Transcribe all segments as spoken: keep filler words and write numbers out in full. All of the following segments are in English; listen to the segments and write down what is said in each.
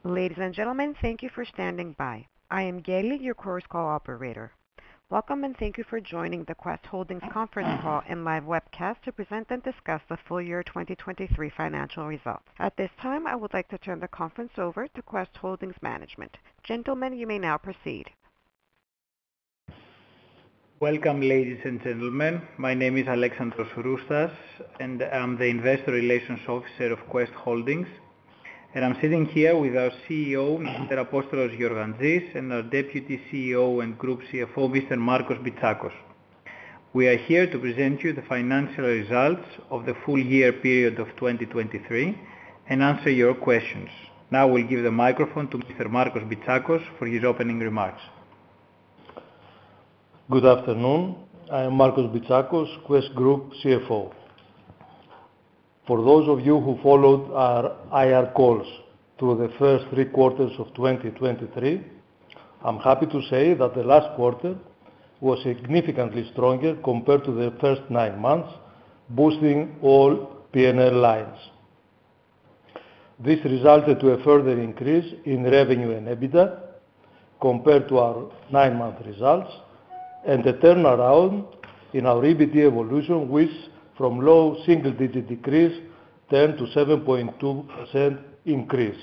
Ladies and gentlemen, thank you for standing by. I am Geli, your Chorus Call operator. Welcome and thank you for joining the Quest Holdings conference call and live webcast to present and discuss the full year twenty twenty-three financial results. At this time, I would like to turn the conference over to Quest Holdings management. Gentlemen, you may now proceed. Welcome, ladies and gentlemen. My name is Alexandros Roustas, and I'm the Investor Relations Officer of Quest Holdings. And I'm sitting here with our C E O, Mister Apostolos Georgantsis, and our Deputy C E O and Group C F O, Mister Markos Bitsakos. We are here to present you the financial results of the full year period of twenty twenty-three and answer your questions. Now we'll give the microphone to Mister Markos Bitsakos for his opening remarks. Good afternoon. I am Markos Bitsakos, Quest Group C F O. For those of you who followed our I R calls through the first three quarters of twenty twenty-three, I'm happy to say that the last quarter was significantly stronger compared to the first nine months, boosting all P and L lines. This resulted to a further increase in revenue and EBITDA compared to our nine-month results, and a turnaround in our E B T evolution, which from low single-digit decrease turned to seven point two percent increase.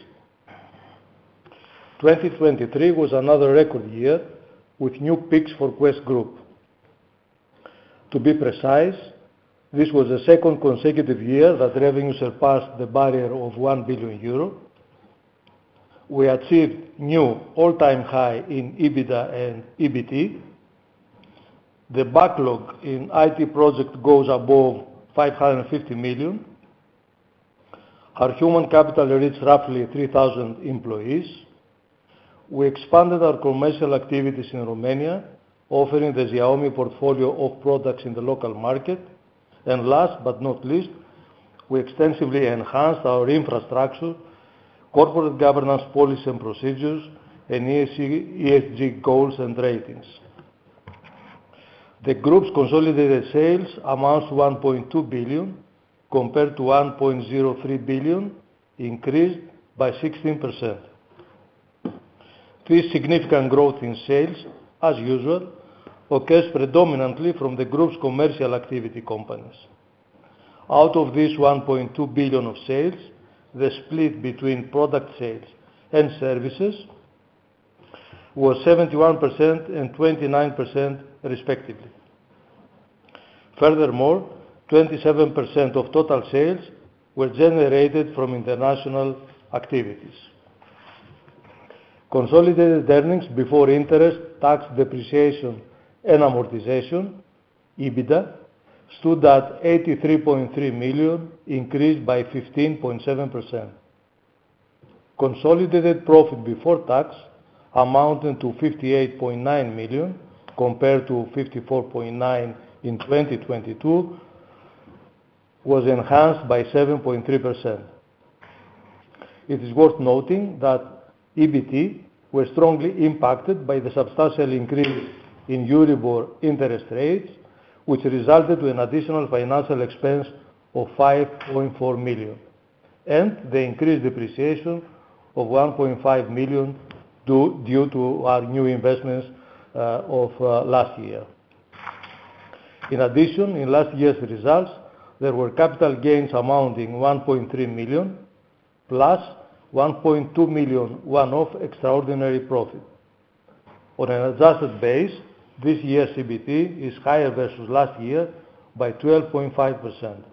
twenty twenty-three was another record year with new peaks for Quest Group. To be precise, this was the second consecutive year that revenue surpassed the barrier of one billion euro. We achieved new all-time high in EBITDA and E B T. The backlog in I T project goes above five hundred fifty million. Our human capital reached roughly three thousand employees. We expanded our commercial activities in Romania, offering the Xiaomi portfolio of products in the local market. And last but not least, we extensively enhanced our infrastructure, corporate governance policies and procedures, and E S G goals and ratings. The group's consolidated sales amounts to one point two billion compared to one point zero three billion, increased by sixteen percent. This significant growth in sales, as usual, occurs predominantly from the group's commercial activity companies. Out of this one point two billion of sales, the split between product sales and services was seventy-one percent and twenty-nine percent respectively. Furthermore, twenty-seven percent of total sales were generated from international activities. Consolidated earnings before interest, tax, depreciation and amortization, EBITDA, stood at eighty-three point three million, increased by fifteen point seven percent. Consolidated profit before tax, amounting to fifty-eight point nine million compared to fifty-four point nine in twenty twenty-two, was enhanced by seven point three percent. It is worth noting that E B T was strongly impacted by the substantial increase in Euribor interest rates, which resulted to an additional financial expense of five point four million, and the increased depreciation of one point five million due, due to our new investments uh, of uh, last year. In addition, in last year's results, there were capital gains amounting one point three million plus one point two million one-off extraordinary profit. On an adjusted base, this year's E B T is higher versus last year by twelve point five percent.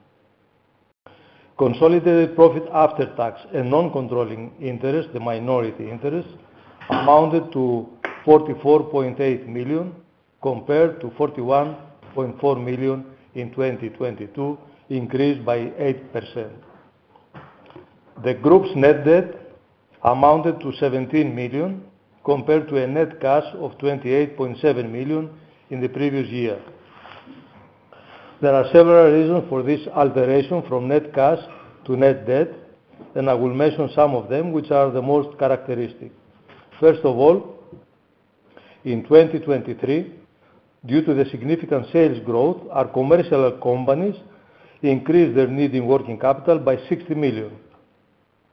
Consolidated profit after tax and non-controlling interest, the minority interest, amounted to forty-four point eight million compared to forty-one point four million in twenty twenty-two, increased by eight percent. The group's net debt amounted to seventeen million compared to a net cash of twenty-eight point seven million in the previous year. There are several reasons for this alteration from net cash to net debt, and I will mention some of them which are the most characteristic. First of all, in twenty twenty-three, due to the significant sales growth, our commercial companies increased their need in working capital by sixty million.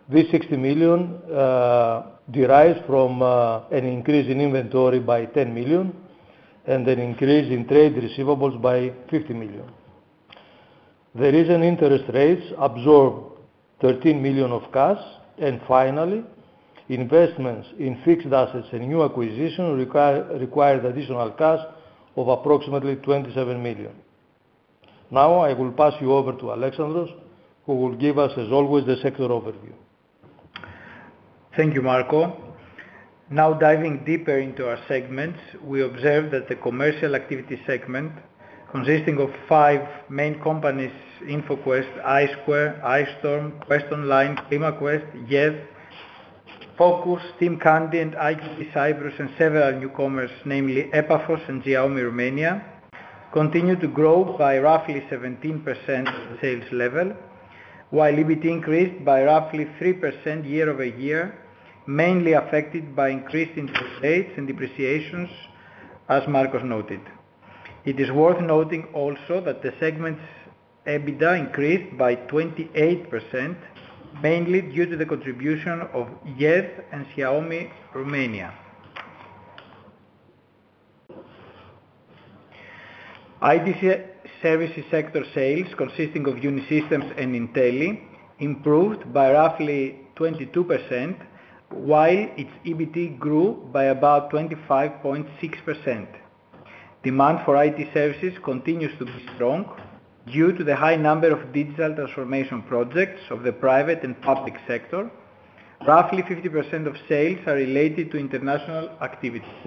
This sixty million uh, derives from uh, an increase in inventory by ten million and an increase in trade receivables by fifty million. The recent interest rates absorb thirteen million of cash, and finally, investments in fixed assets and new acquisition require, required additional cash of approximately twenty-seven million. Now I will pass you over to Alexandros, who will give us, as always, the sector overview. Thank you, Marco. Now diving deeper into our segments, we observe that the commercial activity segment, consisting of five main companies, InfoQuest, iSquare, iStorm, Quest Online, ClimaQuest, Y E D, Focus, Team Candy, and I Q T Cyprus, and several newcomers, namely Epaphos and Xiaomi Romania, continue to grow by roughly seventeen percent at the sales level, while E B T increased by roughly three percent year over year, mainly affected by increased interest rates and depreciations, as Marcos noted. It is worth noting also that the segment's EBITDA increased by twenty-eight percent, mainly due to the contribution of Y E D and Xiaomi Romania. I T services sector sales, consisting of Unisystems and Intelli, improved by roughly twenty-two percent, while its E B T grew by about twenty-five point six percent. Demand for I T services continues to be strong due to the high number of digital transformation projects of the private and public sector. Roughly fifty percent of sales are related to international activities.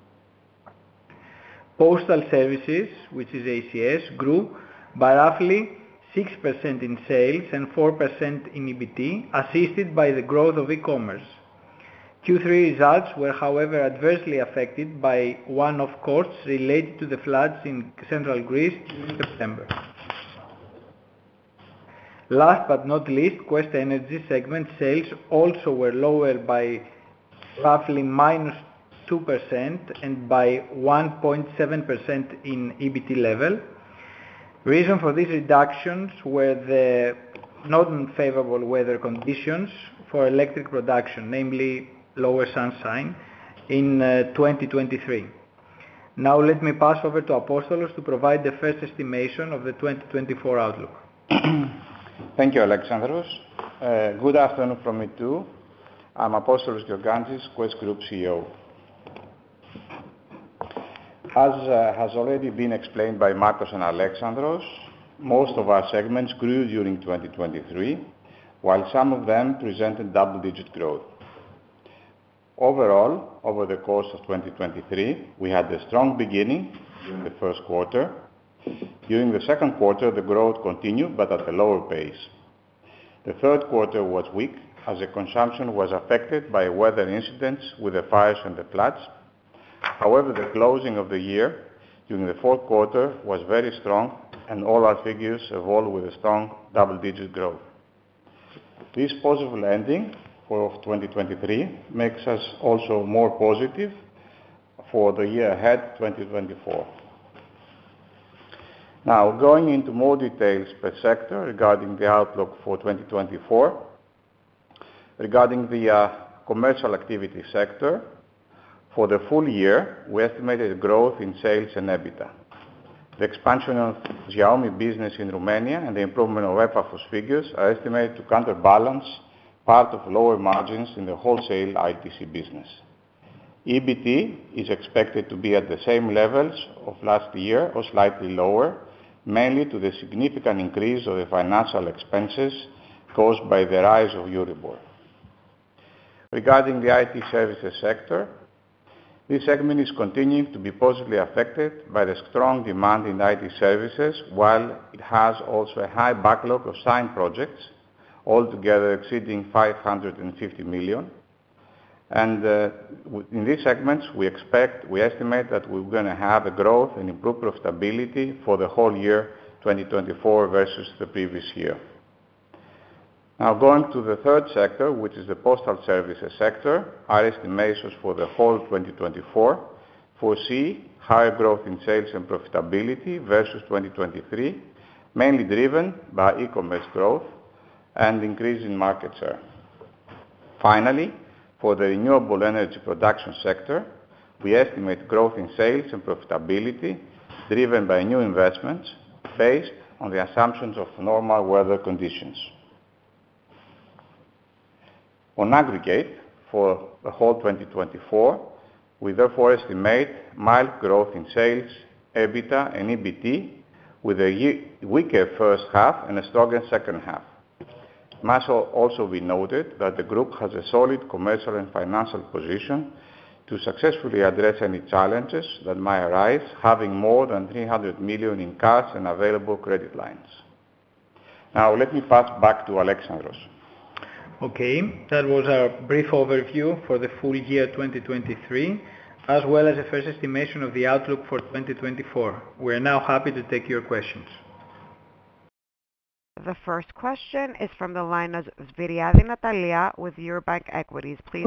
Postal services, which is A C S, grew by roughly six percent in sales and four percent in E B T, assisted by the growth of e-commerce. Q three results were, however, adversely affected by one-off costs related to the floods in central Greece in September. Last but not least, Quest Energy segment sales also were lower by roughly minus two percent and by one point seven percent in E B T level. Reason for these reductions were the not unfavorable weather conditions for electric production, namely lower sunshine, in uh, twenty twenty-three. Now let me pass over to Apostolos to provide the first estimation of the twenty twenty-four outlook. Thank you, Alexandros. Uh, good afternoon from me too. I'm Apostolos Georgantzis, Quest Group C E O. As uh, has already been explained by Marcos and Alexandros, most of our segments grew during twenty twenty-three, while some of them presented double-digit growth. Overall, over the course of twenty twenty-three, we had a strong beginning during the first quarter. During the second quarter, the growth continued, but at a lower pace. The third quarter was weak, as the consumption was affected by weather incidents with the fires and the floods. However, the closing of the year during the fourth quarter was very strong, and all our figures evolved with a strong double-digit growth. This positive ending for twenty twenty-three makes us also more positive for the year ahead, twenty twenty-four. Now, going into more details per sector regarding the outlook for twenty twenty-four. Regarding the uh, commercial activity sector, for the full year, we estimated growth in sales and EBITDA. The expansion of Xiaomi business in Romania and the improvement of Epaphos figures are estimated to counterbalance part of lower margins in the wholesale I T C business. E B T is expected to be at the same levels of last year or slightly lower, mainly to the significant increase of the financial expenses caused by the rise of Euribor. Regarding the I T services sector, this segment is continuing to be positively affected by the strong demand in I T services, while it has also a high backlog of signed projects, altogether exceeding five hundred fifty million. And uh, in these segments, we expect, we estimate that we're going to have a growth and improved profitability for the whole year twenty twenty-four versus the previous year. Now, going to the third sector, which is the postal services sector, our estimations for the whole twenty twenty-four foresee higher growth in sales and profitability versus twenty twenty-three, mainly driven by e-commerce growth and increase in market share. Finally, for the renewable energy production sector, we estimate growth in sales and profitability driven by new investments based on the assumptions of normal weather conditions. On aggregate, for the whole twenty twenty-four, we therefore estimate mild growth in sales, EBITDA and E B T, with a weaker first half and a stronger second half. It must also be noted that the group has a solid commercial and financial position to successfully address any challenges that might arise, having more than three hundred million in cash and available credit lines. Now, let me pass back to Alexandros. Okay, that was our brief overview for the full year twenty twenty-three, as well as a first estimation of the outlook for twenty twenty-four. We are now happy to take your questions. The first question is from the line of Sviriadi Natalia with Eurobank Equities. Please.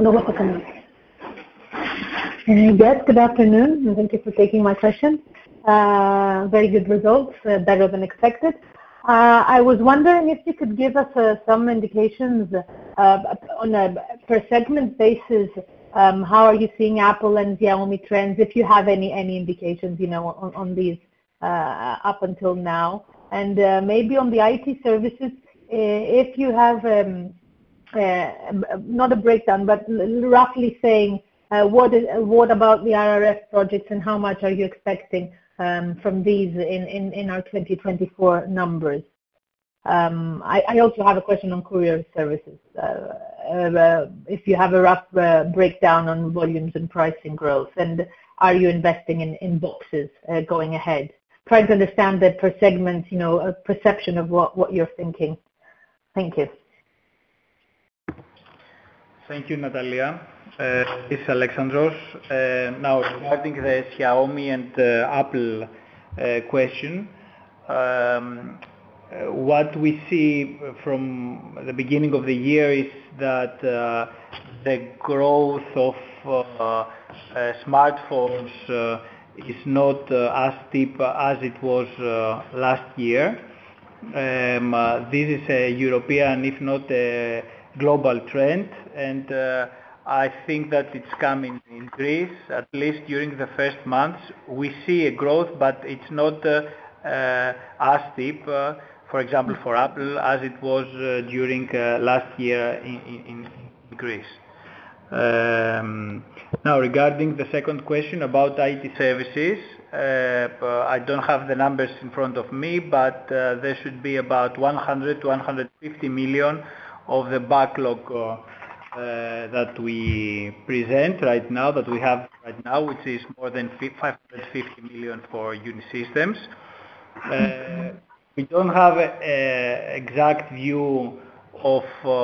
Yes, good afternoon, and thank you for taking my question. Uh, very good results, uh, better than expected. Uh, I was wondering if you could give us uh, some indications uh, on a per segment basis. Um, how are you seeing Apple and Xiaomi trends? If you have any any indications, you know, on, on these uh, up until now, and uh, maybe on the I T services, uh, if you have um, uh, not a breakdown, but roughly saying. Uh, what, is, what about the R R F projects and how much are you expecting um, from these in, in, in our twenty twenty-four numbers? Um, I, I also have a question on courier services. Uh, uh, if you have a rough uh, breakdown on volumes and pricing growth, and are you investing in, in boxes uh, going ahead? Trying to understand that per segment, you know, a perception of what, what you're thinking. Thank you. Thank you, Natalia. Uh, this is Alexandros. Uh, now, regarding the Xiaomi and uh, Apple uh, question, um, uh, what we see from the beginning of the year is that uh, the growth of uh, uh, smartphones uh, is not uh, as steep as it was uh, last year. Um, uh, this is a European, if not a global trend, and uh, I think that it's coming in Greece, at least during the first months. We see a growth, but it's not uh, uh, as steep, uh, for example, for Apple, as it was uh, during uh, last year in, in, in Greece. Um, now, regarding the second question about I T services, uh, I don't have the numbers in front of me, but uh, there should be about one hundred to one hundred fifty million of the backlog uh, Uh, that we present right now, that we have right now, which is more than five hundred fifty million for Unisystems. Uh, we don't have an exact view of um,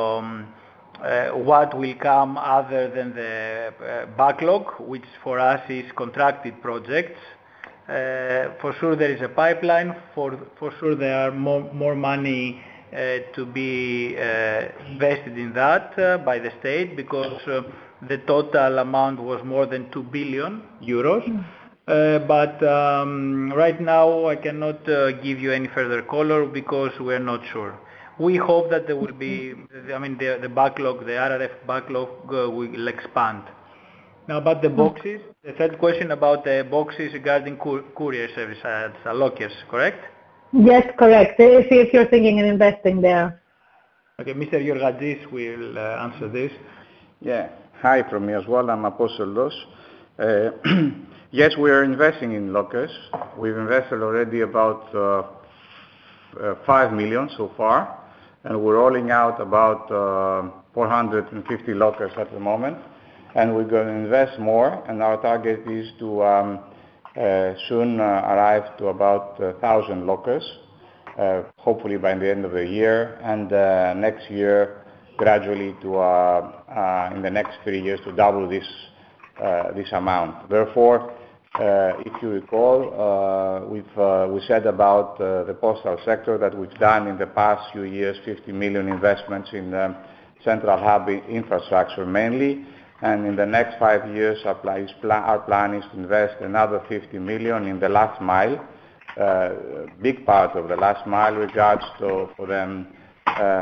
uh, what will come other than the uh, backlog, which for us is contracted projects. Uh, for sure there is a pipeline, for, for sure there are more, more money Uh, to be uh, invested in that uh, by the state, because uh, the total amount was more than two billion euros. Mm. Uh, but um, right now I cannot uh, give you any further color because we are not sure. We hope that there will be, I mean, the, the backlog, the R R F backlog uh, will expand. Now about the boxes, the third question about the boxes regarding cour courier service, uh, lockers, correct? Yes, correct. If, if you're thinking of investing there. Okay, Mister Georgadzis will uh, answer this. Yeah, hi from me as well. I'm Apostolos. Uh, yes, we are investing in lockers. We've invested already about uh, uh, five million so far, and we're rolling out about uh, four hundred fifty lockers at the moment, and we're going to invest more, and our target is to um, Uh, soon uh, arrive to about one thousand uh, lockers, uh, hopefully by the end of the year, and uh, next year gradually to, uh, uh, in the next three years, to double this, uh, this amount. Therefore, uh, if you recall, uh, we've, uh, we said about uh, the postal sector that we've done in the past few years fifty million investments in um, central hub infrastructure mainly. And in the next five years, our plan, our plan is to invest another fifty million in the last mile. Uh, big part of the last mile regards to for them uh,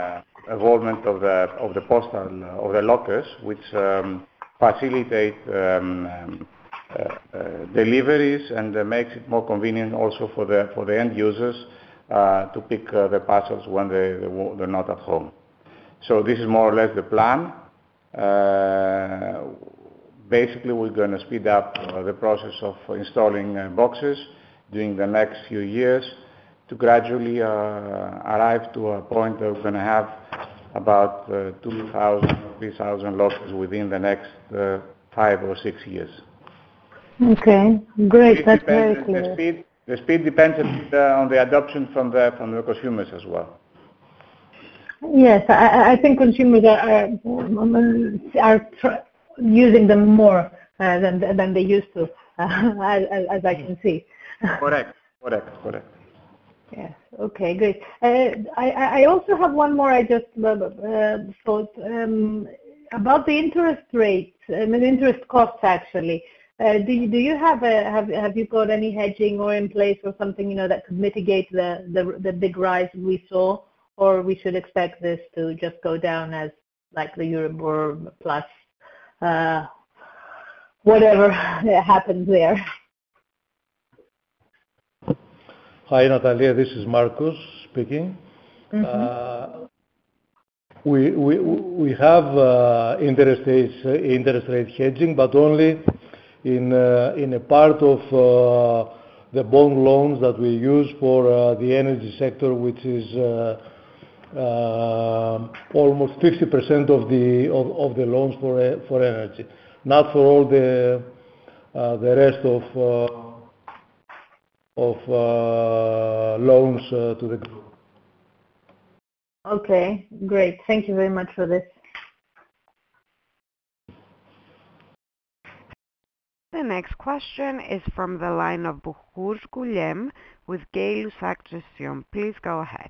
involvement of the of the postal of the lockers, which um, facilitate um, um, uh, uh, deliveries and uh, makes it more convenient also for the for the end users uh, to pick uh, the parcels when they they're not at home. So this is more or less the plan. Uh, basically, we're going to speed up uh, the process of installing uh, boxes during the next few years to gradually uh, arrive to a point that we're going to have about uh, two thousand, three thousand lockers within the next uh, five or six years. Okay, great. It That's depends, very clear. The speed, the speed depends a bit, uh, on the adoption from the from the consumers as well. Yes, I, I think consumers are are, are tr- using them more uh, than than they used to, uh, as, as I can see. Correct, correct, correct. Yes. Okay. Great. Uh, I I also have one more. I just uh, uh, thought um, about the interest rates and the interest costs actually. Uh, do you do you have a have have you got any hedging or in place or something, you know, that could mitigate the the, the big rise we saw? Or we should expect this to just go down as like the Euribor plus uh, whatever happens there. Hi, Natalia. This is Marcos speaking. Mm-hmm. Uh, we we we have uh, interest rates uh, interest rate hedging, but only in uh, in a part of uh, the bond loans that we use for uh, the energy sector, which is. Uh, Uh, almost fifty percent of the of, of the loans for uh, for energy, not for all the uh, the rest of uh, of uh, loans uh, to the group. Okay, great. Thank you very much for this. The next question is from the line of Bukhur Guillem with Gayus Accession. Please go ahead.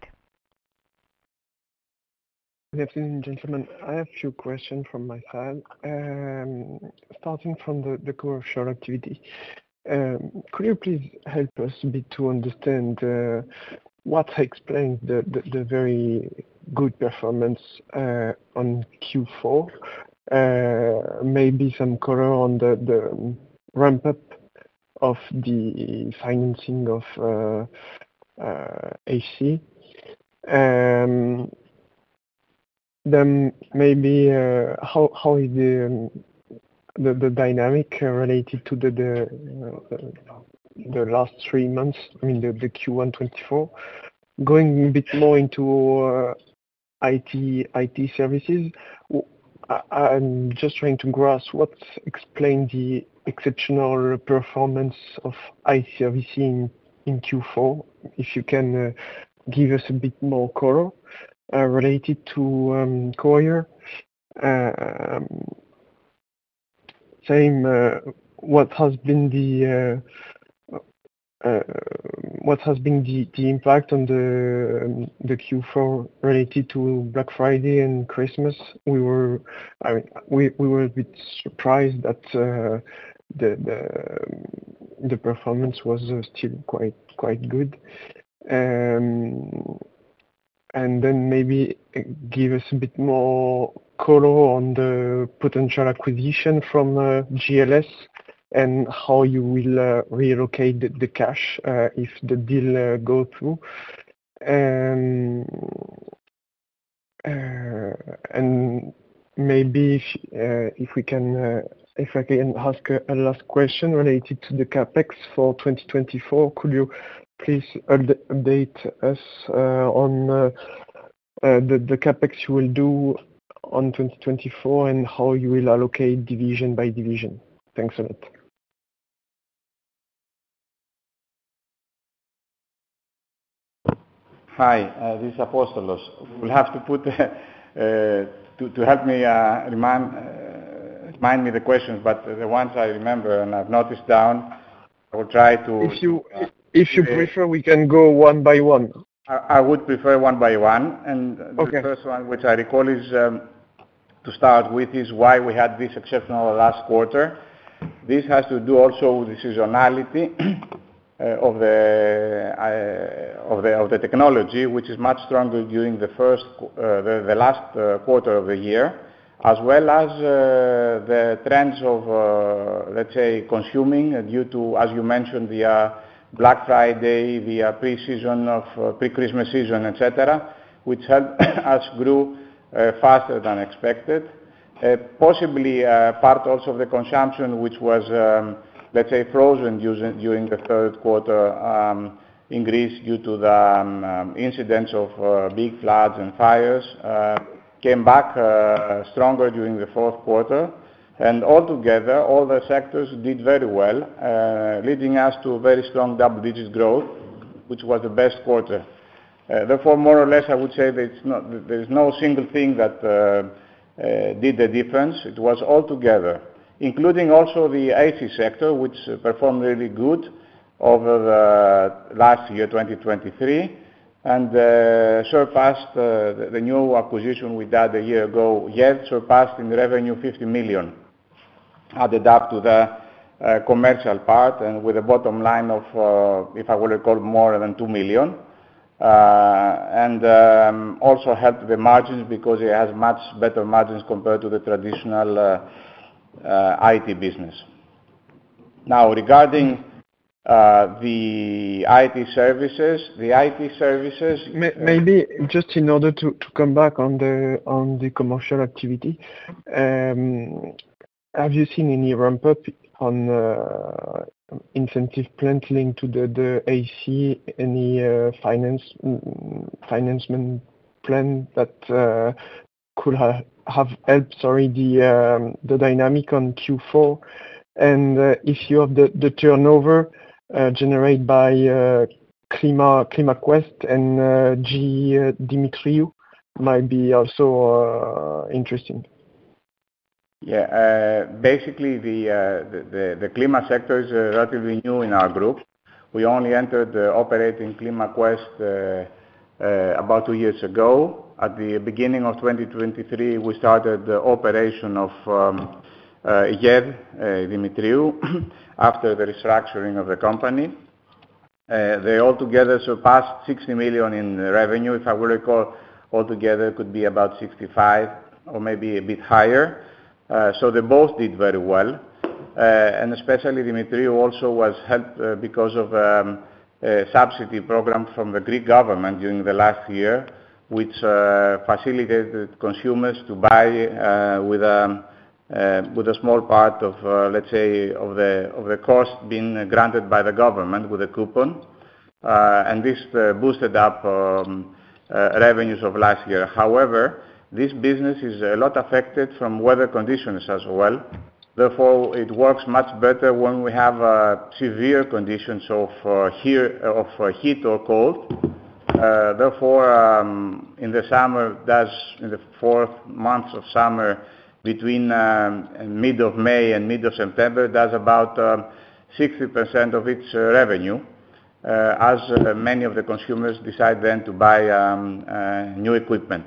Good afternoon, gentlemen. I have a few questions from my side. Um, starting from the, the commercial activity, um, could you please help us a bit to understand uh, what explains the, the, the very good performance uh, on Q four? Uh, maybe some color on the, the ramp up of the financing of uh, uh, A C. Um, Then maybe uh, how how is the um, the, the dynamic uh, related to the the, uh, the last three months? I mean the, the Q one twenty-four. Going a bit more into uh, I T I T services. I, I'm just trying to grasp what explains the exceptional performance of I T services in, in Q four. If you can uh, give us a bit more color. Uh, related to um, Courier, uh, same. Uh, what has been the uh, uh, what has been the, the impact on the um, the Q four related to Black Friday and Christmas? We were, I mean, we we were a bit surprised that uh, the the the performance was uh, still quite quite good. Um, And then maybe give us a bit more color on the potential acquisition from uh, G L S and how you will uh, relocate the, the cash uh, if the deal uh, go through. Um, uh, and maybe if, uh, if we can, uh, if I can ask a, a last question related to the capex for twenty twenty-four, could you please update us uh, on uh, uh, the, the capex you will do on twenty twenty-four and how you will allocate division by division? Thanks a lot. Hi, uh, this is Apostolos. We'll have to put, uh, uh, to, to help me uh, remind, uh, remind me the questions, but the ones I remember and I've noticed down, I will try to... If you, uh, if you uh, prefer, we can go one by one. I, I would prefer one by one, and Okay. The first one which I recall is, um, to start with, is why we had this exceptional last quarter. This has to do also with the seasonality uh, of the uh, of the of the technology, which is much stronger during the first uh, the, the last uh, quarter of the year, as well as uh, the trends of uh, let's say consuming uh, due to, as you mentioned, the uh, Black Friday, the uh, pre-season of uh, pre-Christmas season, et cetera, which helped us grew uh, faster than expected. Uh, possibly uh, part also of the consumption, which was, um, let's say, frozen using, during the third quarter um, in Greece due to the um, um, incidents of uh, big floods and fires, uh, came back uh, stronger during the fourth quarter. And altogether, all the sectors did very well, uh, leading us to very strong double-digit growth, which was the best quarter. Uh, therefore, more or less, I would say that it's not, there is no single thing that uh, uh, did the difference. It was all together, including also the A C sector, which uh, performed really good over the last year, twenty twenty-three, and uh, surpassed uh, the, the new acquisition we did a year ago, yet surpassed in revenue fifty million. Added up to the uh, commercial part, and with a bottom line of, uh, if I will recall, more than two million. Uh, and um, also helped the margins because it has much better margins compared to the traditional uh, uh, I T business. Now, regarding uh, the I T services, the I T services... Maybe just in order to, to come back on the, on the commercial activity, um, have you seen any ramp up on uh, incentive plans linked to the, the A C, any uh, finance financement plan that uh, could ha have helped, sorry, the um, the dynamic on Q four? And uh, if you have the, the turnover uh, generated by uh, Klima, KlimaQuest and uh, G E uh, Dimitriou, might be also uh, interesting. Yeah, uh, basically the, uh, the, the, the Klima sector is uh, relatively new in our group. We only entered uh, operating KlimaQuest uh, uh, about two years ago. At the beginning of twenty twenty-three, we started the operation of um, uh, G E D uh, Dimitriou after the restructuring of the company. Uh, they altogether surpassed sixty million in revenue. If I will recall, altogether could be about sixty-five or maybe a bit higher. Uh, so they both did very well, uh, and especially Dimitriou also was helped uh, because of um, a subsidy program from the Greek government during the last year, which uh, facilitated consumers to buy uh, with a uh, with a small part of, uh, let's say, of the of the cost being granted by the government with a coupon, uh, and this uh, boosted up um, uh, revenues of last year. However, this business is a lot affected from weather conditions as well. Therefore, it works much better when we have uh, severe conditions of, uh, here, of uh, heat or cold. Uh, therefore, um, in the summer, does in the fourth months of summer, between um, mid of May and mid of September, does about um, sixty percent of its uh, revenue, uh, as uh, many of the consumers decide then to buy um, uh, new equipment.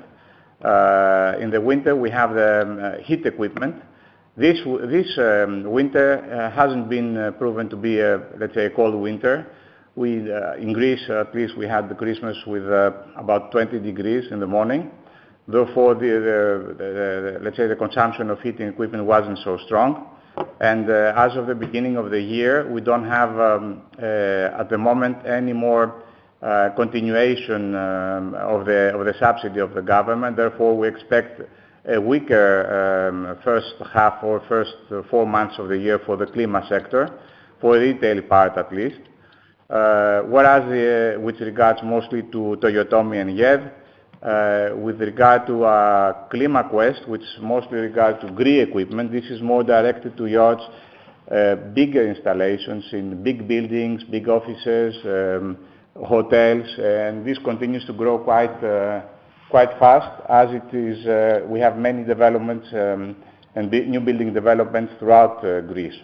Uh, in the winter, we have the um, uh, heat equipment. This, this um, winter uh, hasn't been uh, proven to be, a, let's say, a cold winter. We, uh, in Greece, uh, at least, we had the Christmas with uh, about twenty degrees in the morning. Therefore, the, the, the, the, let's say, the consumption of heating equipment wasn't so strong. And uh, as of the beginning of the year, we don't have, um, uh, at the moment, any more Uh, continuation um, of the of the subsidy of the government. Therefore, we expect a weaker um, first half or first uh, four months of the year for the Klima sector, for the retail part at least. Uh, whereas, uh, with regards mostly to Toyotomi and G E D, uh, with regard to uh, KlimaQuest, which mostly regard to Greek equipment, this is more directed to yachts, uh, bigger installations in big buildings, big offices. Um, hotels, and this continues to grow quite uh, quite fast, as it is. Uh, we have many developments um, and new building developments throughout uh, Greece.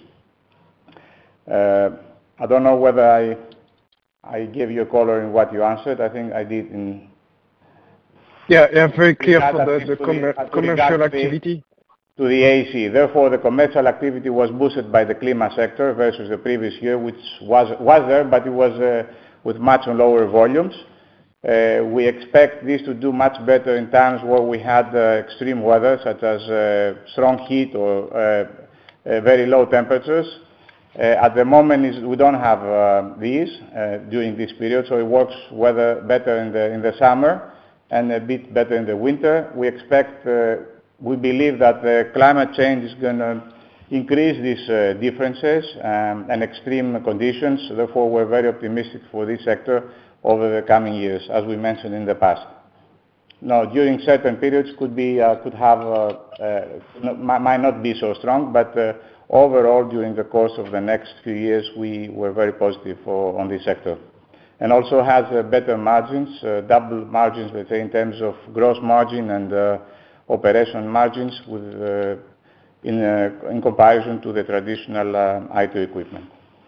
Uh, I don't know whether I I gave you a color in what you answered. I think I did. In yeah, yeah, very clear for the, the com commercial activity. to the A C. Therefore, the commercial activity was boosted by the Klima sector versus the previous year, which was was there, but it was uh, with much lower volumes. Uh, we expect this to do much better in times where we had uh, extreme weather, such as uh, strong heat or uh, uh, very low temperatures. Uh, at the moment, is, we don't have uh, these uh, during this period, so it works weather better in the in the summer and a bit better in the winter. We expect, uh, we believe that the climate change is going to increase these uh, differences um, and extreme conditions. Therefore, we're very optimistic for this sector over the coming years, as we mentioned in the past. Now, during certain periods, could be uh, could have uh, uh, might not be so strong, but uh, overall, during the course of the next few years, we were very positive for, on this sector. And also has uh, better margins, uh, double margins, let's say, in terms of gross margin and uh, operation margins with, uh, in, uh, in comparison to the traditional uh, I T equipment.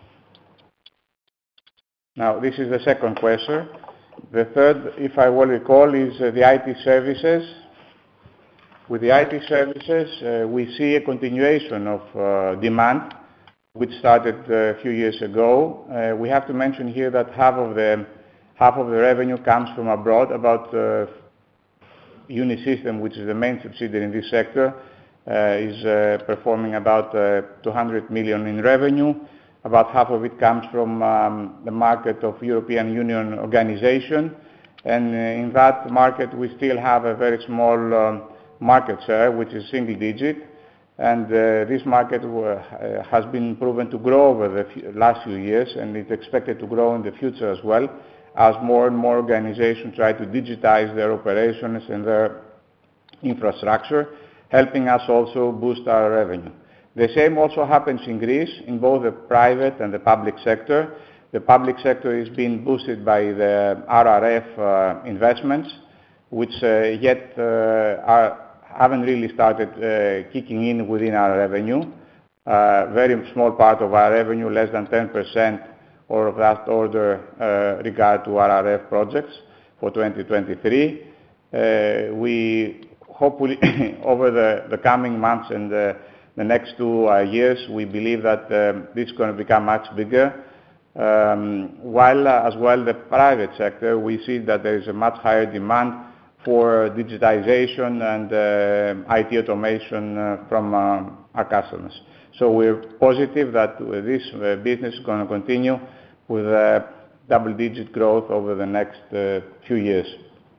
Now, this is the second question. The third, if I will recall, is uh, the I T services. With the I T services, uh, we see a continuation of uh, demand, which started uh, a few years ago. Uh, we have to mention here that half of the half of the revenue comes from abroad. About uh, Unisystem, which is the main subsidiary in this sector, uh, is uh, performing about uh, two hundred million in revenue. About half of it comes from um, the market of European Union organization, and uh, in that market we still have a very small um, market share, which is single digit, and uh, this market uh, has been proven to grow over the few, last few years, and it's expected to grow in the future as well, as more and more organizations try to digitize their operations and their infrastructure, helping us also boost our revenue. The same also happens in Greece, in both the private and the public sector. The public sector is being boosted by the R R F uh, investments, which uh, yet uh, are, haven't really started uh, kicking in within our revenue. Uh, very small part of our revenue, less than ten percent or of that order uh, regard to R R F projects for twenty twenty-three. Uh, we hopefully over the, the coming months and uh, the next two uh, years, we believe that um, this is going to become much bigger. Um, while uh, as well the private sector, we see that there is a much higher demand for digitization and uh, I T automation uh, from uh, our customers. So we're positive that this uh, business is going to continue with uh, double-digit growth over the next uh, few years.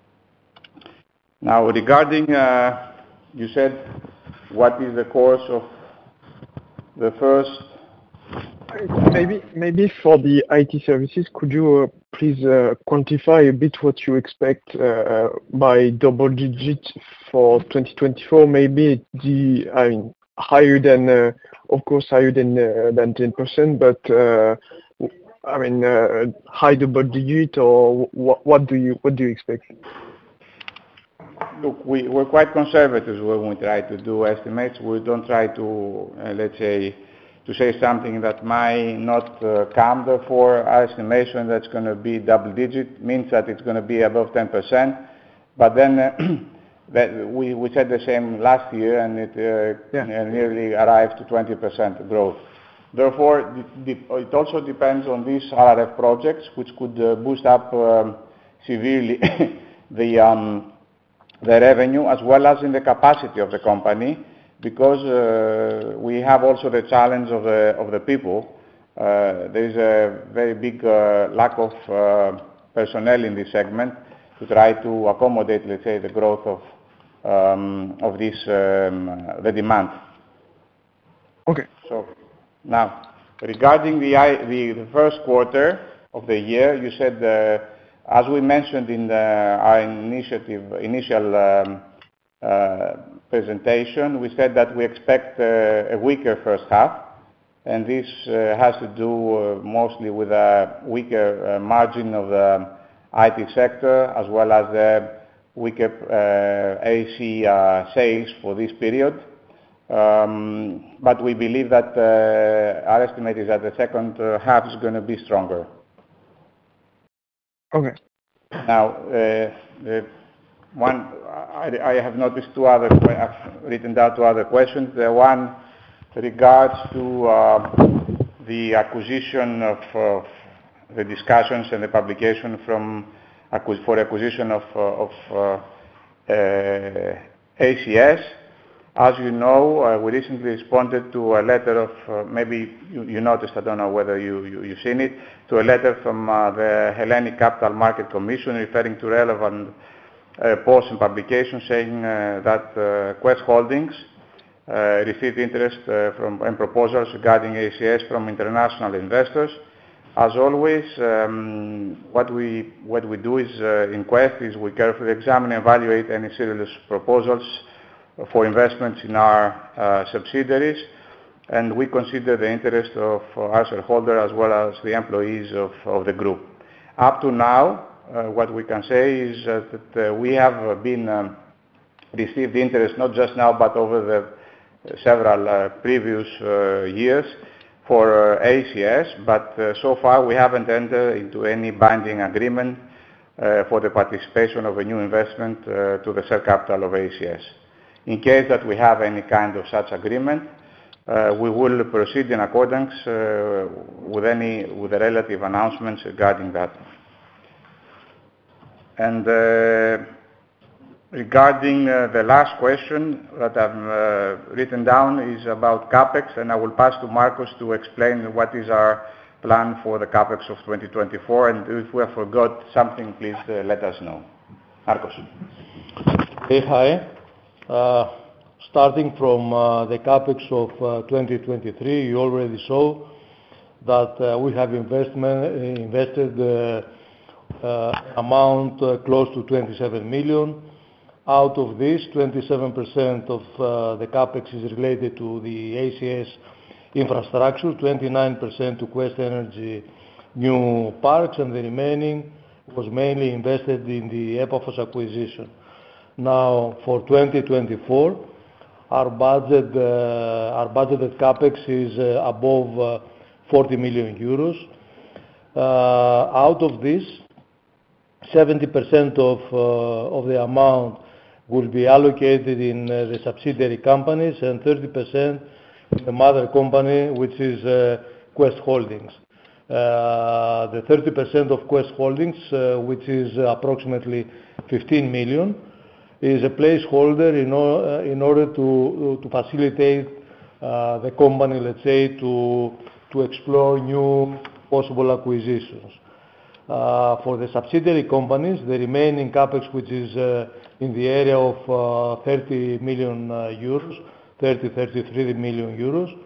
Now, regarding, uh, you said, what is the course of the first? Maybe, maybe for the I T services, could you uh, please uh, quantify a bit what you expect uh, by double digit for twenty twenty-four? Maybe the, I mean, higher than, uh, of course, higher than uh, than ten percent, but uh, I mean, uh, high double digit, or what? What do you what do you expect? Look, we, we're quite conservative when we try to do estimates. We don't try to, uh, let's say, to say something that might not uh, come. Therefore, our estimation that's going to be double digit means that it's going to be above ten percent. But then uh, that we, we said the same last year, and it uh, yeah. nearly arrived to twenty percent growth. Therefore, it also depends on these R R F projects, which could uh, boost up um, severely the um, the revenue, as well as in the capacity of the company, because uh, we have also the challenge of the of the people. Uh, there is a very big uh, lack of uh, personnel in this segment to try to accommodate, let's say, the growth of um, of this um, the demand. Okay. So now, regarding the, the the first quarter of the year, you said. Uh, As we mentioned in the, our initiative, initial um, uh, presentation, we said that we expect uh, a weaker first half, and this uh, has to do uh, mostly with a weaker uh, margin of the I T sector, as well as the weaker uh, A C uh, sales for this period. Um, but we believe that uh, our estimate is that the second uh, half is going to be stronger. Okay. Now, uh, the, one, I, I have noticed two other, I've written down two other questions. The one regards to uh, the acquisition of uh, the discussions and the publication from for acquisition of, uh, of uh, uh, A C S. As you know, uh, we recently responded to a letter of, uh, maybe you, you noticed, I don't know whether you, you, you've seen it, to a letter from uh, the Hellenic Capital Market Commission referring to relevant uh, posts and publications saying uh, that uh, Quest Holdings uh, received interest uh, from and proposals regarding A C S from international investors. As always, um, what we what we do is uh, in Quest is we carefully examine and evaluate any serious proposals for investments in our uh, subsidiaries, and we consider the interest of uh, our shareholder as well as the employees of, of the group. Up to now, uh, what we can say is uh, that uh, we have been um, received interest not just now but over the several uh, previous uh, years for uh, A C S, but uh, so far we haven't entered into any binding agreement uh, for the participation of a new investment uh, to the share capital of A C S. In case that we have any kind of such agreement, uh, we will proceed in accordance uh, with any with the relative announcements regarding that. And uh, regarding uh, the last question that I've uh, written down is about CapEx, and I will pass to Marcos to explain what is our plan for the CapEx of twenty twenty-four. And if we have forgot something, please uh, let us know. Marcos. Hey, hi. Uh, starting from uh, the CapEx of uh, twenty twenty-three, you already saw that uh, we have investment, invested uh, uh, amount uh, close to twenty-seven million. Out of this, twenty-seven percent of uh, the CapEx is related to the A C S infrastructure, twenty-nine percent to Quest Energy new parks, and the remaining was mainly invested in the Epaphos acquisition. Now, for twenty twenty-four, our budget, uh, our budgeted CapEx is uh, above uh, forty million euros. Uh, out of this, seventy percent of, uh, of the amount will be allocated in uh, the subsidiary companies and thirty percent in the mother company, which is uh, Quest Holdings. Uh, the thirty percent of Quest Holdings, uh, which is uh, approximately fifteen million, is a placeholder in, or, uh, in order to, to facilitate uh, the company, let's say, to, to explore new possible acquisitions. Uh, for the subsidiary companies, the remaining CapEx, which is uh, in the area of uh, thirty million uh, euros, thirty, thirty-three million euros,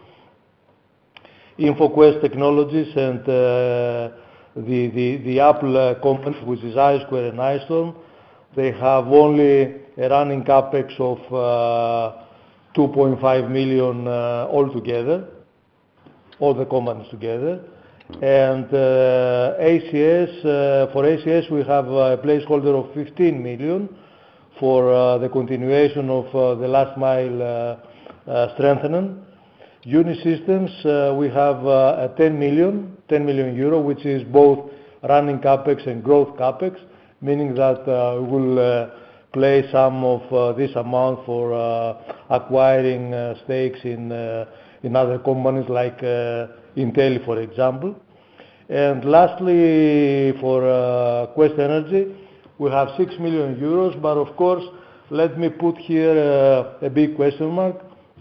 InfoQuest Technologies and uh, the, the, the Apple uh, company, which is iSquare and iStorm, they have only a running CapEx of uh, two point five million uh, altogether, all the companies together. And uh, A C S, uh, for A C S we have a placeholder of fifteen million for uh, the continuation of uh, the last mile uh, uh, strengthening. Unisystems, uh, we have uh, a ten million, ten million euro, which is both running CapEx and growth CapEx, meaning that uh, we will uh, play some of uh, this amount for uh, acquiring uh, stakes in uh, in other companies like uh, Intel, for example. And lastly, for uh, Quest Energy, we have six million euros, but of course, let me put here uh, a big question mark,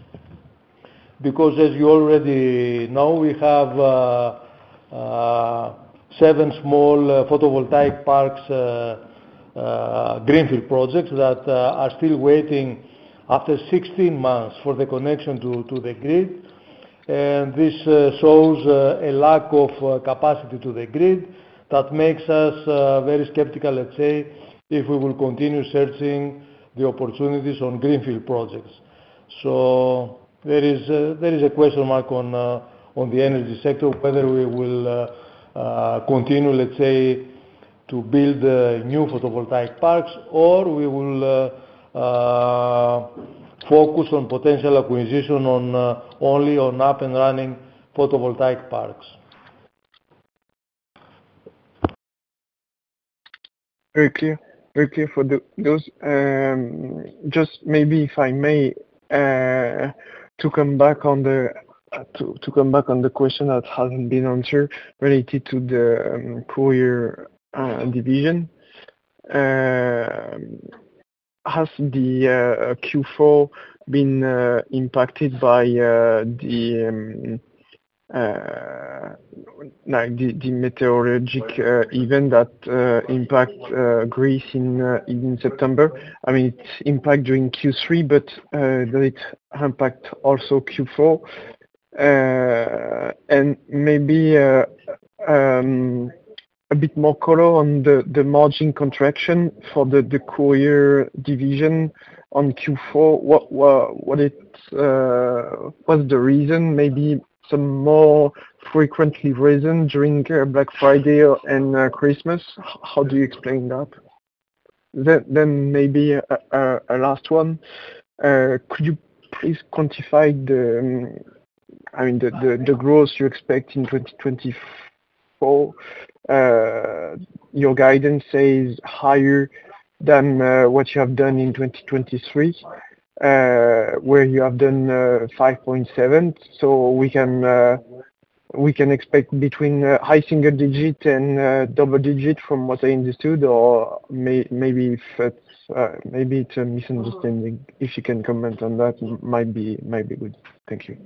because as you already know, we have uh, uh, seven small uh, photovoltaic parks, uh, uh, greenfield projects that uh, are still waiting after sixteen months for the connection to, to the grid. And this uh, shows uh, a lack of uh, capacity to the grid that makes us uh, very skeptical, let's say, if we will continue searching the opportunities on greenfield projects. So there is uh, there is a question mark on uh, on the energy sector, whether we will uh, uh, continue, let's say, to build uh, new photovoltaic parks, or we will uh, uh, focus on potential acquisition on uh, only on up and running photovoltaic parks. Very clear. very clear for the, those. Um, just maybe if I may, uh, to come back on the uh, to to come back on the question that hasn't been answered related to the um, courier uh, division. Uh, has the uh, Q four been uh, impacted by uh, the um, uh, like the, the meteorologic uh, event that uh, impact uh, Greece in uh, in September? I mean, it impact during Q three, but uh, does it impact also Q four? Uh, and maybe uh, um, a bit more color on the, the margin contraction for the, the courier division on Q four. What what what it uh, what's the reason? Maybe some more frequently reason during uh, Black Friday and uh, Christmas. How do you explain that? Then then maybe a, a, a last one. Uh, could you please quantify the um, I mean the, the, the growth you expect in twenty twenty-four? Uh, your guidance says higher than uh, what you have done in twenty twenty-three, uh, where you have done uh, five point seven. So we can uh, we can expect between uh, high single digit and uh, double digit from what I understood, or may, maybe if it's uh, maybe it's a misunderstanding. If you can comment on that, might be might be good. Thank you.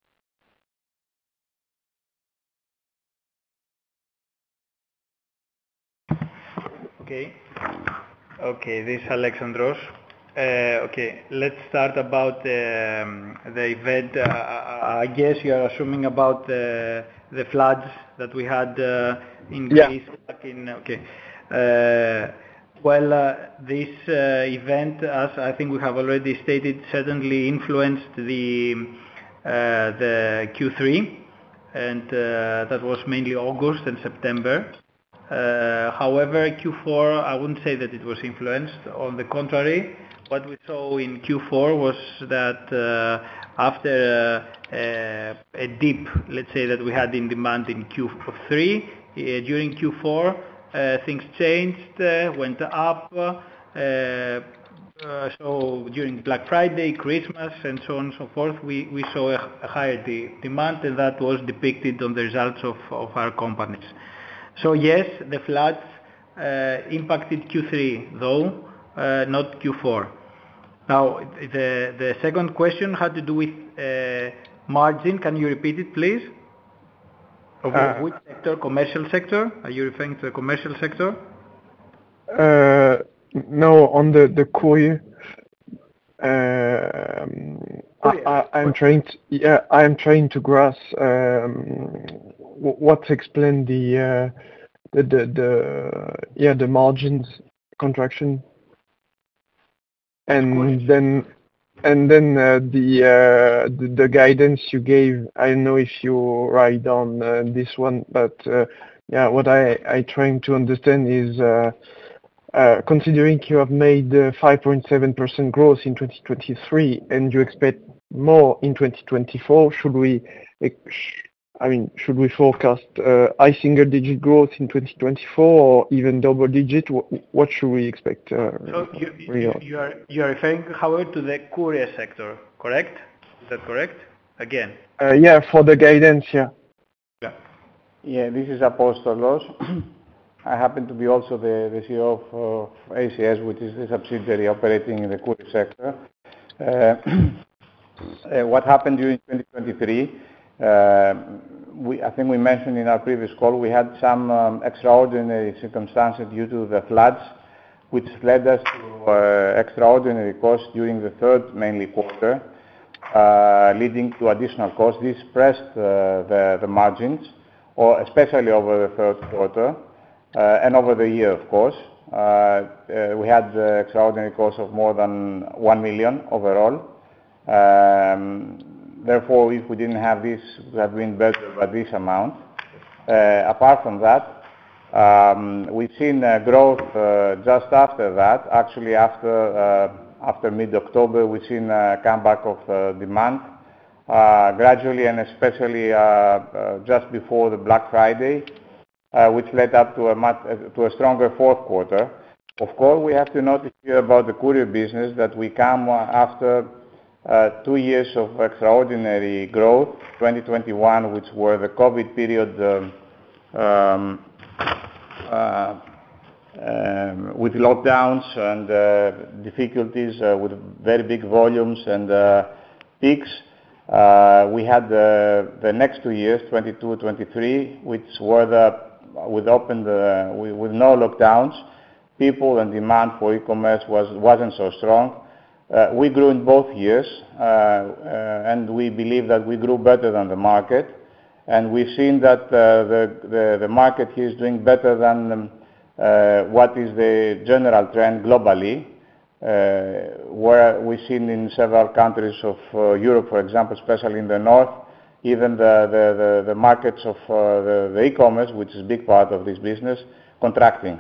Okay. Okay, this is Alexandros. Uh, okay, let's start about um, the event. Uh, I guess you are assuming about the the floods that we had uh, in Yeah. Greece back in. Okay. Uh, well, uh, this uh, event, as I think we have already stated, certainly influenced the uh, the Q three, and uh, that was mainly August and September. Uh, however, Q four, I wouldn't say that it was influenced. On the contrary, what we saw in Q four was that uh, after uh, uh, a dip, let's say, that we had in demand in Q three, uh, during Q four, uh, things changed, uh, went up. Uh, uh, so during Black Friday, Christmas, and so on and so forth, we, we saw a, a higher de demand, and that was depicted on the results of, of our companies. So yes, the floods uh, impacted Q three, though uh, not Q four. Now, the the second question had to do with uh, margin. Can you repeat it, please? Of Uh, which sector? Commercial sector? Are you referring to the commercial sector? Uh, no, on the the courier. Um, Oh, yeah. I, I, I'm trying to yeah I'm trying to grasp um, what explained the, uh, the the the yeah the margins contraction, and then and then uh, the, uh, the the guidance you gave. I don't know if you write on uh, this one, but uh, yeah, what I I trying to understand is. Uh, Uh, considering you have made uh, five point seven percent growth in twenty twenty-three and you expect more in twenty twenty-four, should we, I mean, should we forecast uh, high single-digit growth in twenty twenty-four or even double-digit? What, what should we expect? Uh, so you, you, you are you are referring, however, to the courier sector, correct? Is that correct? Again. Uh, yeah, for the guidance, yeah. Yeah, yeah this is Apostolos. I happen to be also the, the C E O of uh, A C S, which is the subsidiary operating in the courier sector. Uh, uh, what happened during twenty twenty-three, uh, we, I think we mentioned in our previous call, we had some um, extraordinary circumstances due to the floods, which led us to uh, extraordinary costs during the third, mainly quarter, uh, leading to additional costs. This pressed uh, the, the margins, or especially over the third quarter. Uh, and over the year, of course, uh, uh, we had uh, extraordinary costs of more than one million overall. Um, therefore, if we didn't have this, we would have been better by this amount. Uh, apart from that, um, we've seen uh, growth uh, just after that. Actually, after uh, after mid-October, we've seen a comeback of uh, demand uh, gradually, and especially uh, uh, just before the Black Friday. Uh, which led up to a, much, uh, to a stronger fourth quarter. Of course, we have to notice here about the courier business that we come after uh, two years of extraordinary growth, twenty twenty-one, which were the COVID period um, um, uh, um, with lockdowns and uh, difficulties uh, with very big volumes and uh, peaks. Uh, we had the, the next two years, twenty-two, twenty-three, which were the, with open the, with, with no lockdowns. People and demand for e-commerce was, wasn't so strong. Uh, we grew in both years, uh, uh, and we believe that we grew better than the market. And we've seen that uh, the, the, the market here is doing better than um, uh, what is the general trend globally. Uh, where we've seen in several countries of uh, Europe, for example, especially in the north, even the, the, the, the markets of uh, the, the e-commerce, which is a big part of this business, contracting.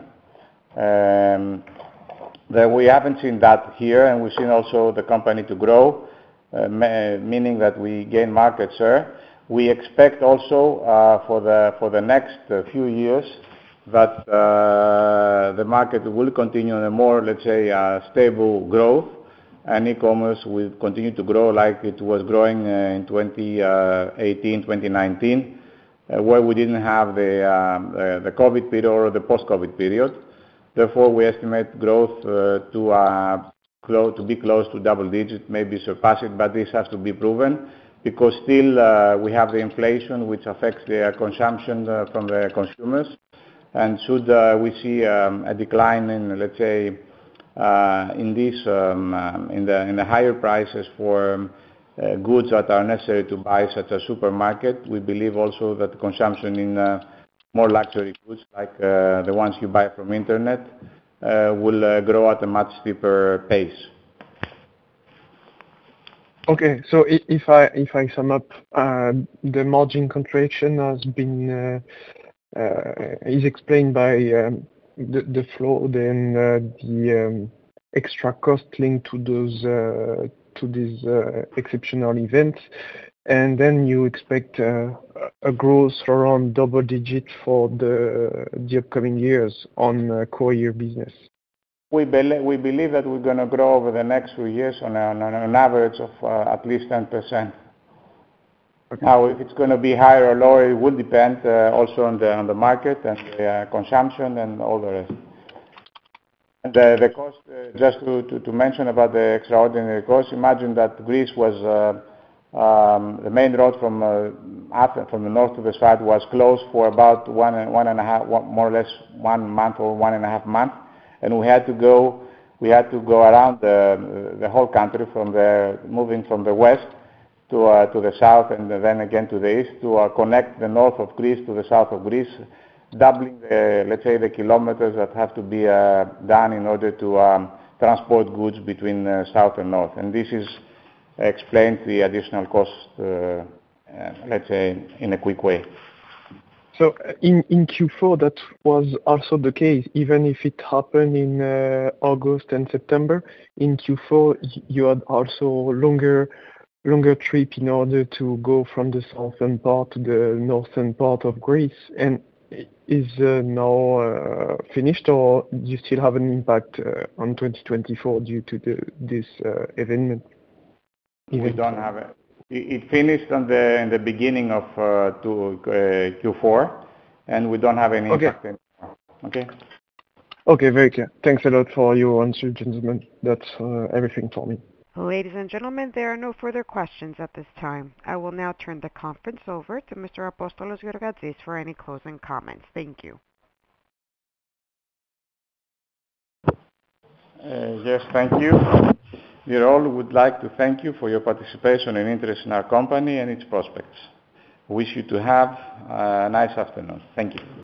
Um, that we haven't seen that here, and we've seen also the company to grow, uh, meaning that we gain market share. We expect also uh, for the for the next uh, few years that uh, the market will continue on a more, let's say, uh, stable growth, and e-commerce will continue to grow like it was growing uh, in twenty eighteen, twenty nineteen, uh, where we didn't have the, um, uh, the COVID period or the post-COVID period. Therefore, we estimate growth uh, to, uh, close, to be close to double digit, maybe surpass it, but this has to be proven because still uh, we have the inflation which affects the consumption uh, from the consumers. And should uh, we see um, a decline in, let's say, uh, in this, um, um, in the in the higher prices for um, uh, goods that are necessary to buy, such as supermarket, we believe also that the consumption in uh, more luxury goods, like uh, the ones you buy from internet, uh, will uh, grow at a much steeper pace. Okay, so if I if I sum up, uh, the margin contraction has been. Uh, Uh, is explained by um, the, the flow, then uh, the um, extra cost linked to those uh, to these uh, exceptional events, and then you expect uh, a growth around double digit for the the upcoming years on uh, courier business. We, be we believe that we're going to grow over the next few years on, a, on an average of uh, at least ten percent. Okay. Now, if it's going to be higher or lower, it will depend uh, also on the on the market and the uh, consumption and all the rest. And the, the cost, uh, just to, to, to mention about the extraordinary cost, imagine that Greece was uh, um, the main road from uh, Athens, from the north to the south, was closed for about one and one and a half, one, more or less one month or one and a half month, and we had to go we had to go around the the whole country from the moving from the west. To, uh, to the south and then again to the east to uh, connect the north of Greece to the south of Greece, doubling the, let's say, the kilometers that have to be uh, done in order to um, transport goods between uh, south and north. And this is explains the additional cost, uh, uh, let's say, in a quick way. So in, in Q four, that was also the case, even if it happened in uh, August and September. In Q four, you had also longer longer trip in order to go from the southern part to the northern part of Greece, and is uh, now uh, finished, or do you still have an impact uh, on twenty twenty-four due to the, this uh, event? We don't have it. It finished on the in the beginning of uh, to, uh, Q four, and we don't have any okay. impact anymore. Okay. Okay, very clear. Thanks a lot for your answer, gentlemen. That's uh, everything for me. Ladies and gentlemen, there are no further questions at this time. I will now turn the conference over to Mister Apostolos Georgatzis for any closing comments. Thank you. Uh, yes, thank you. We all would like to thank you for your participation and interest in our company and its prospects. Wish you to have a nice afternoon. Thank you.